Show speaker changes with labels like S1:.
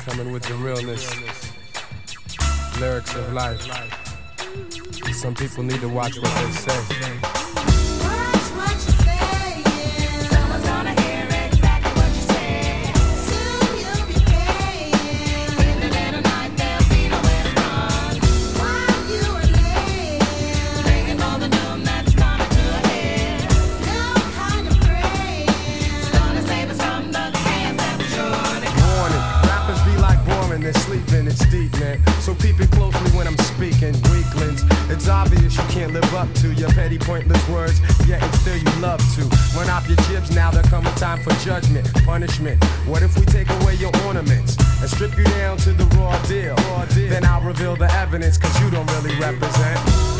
S1: Coming with the realness, lyrics of life. Some people need to watch what they say. Sleeping, it's deep, man. So peep it closely when I'm speaking. Weaklings, it's obvious you can't live up to your petty, pointless words, yet and still you love to run off your jibs. Now there come a time for judgment, punishment. What if we take away your ornaments and strip you down to the raw deal? Then I'll reveal the evidence, cause you don't really represent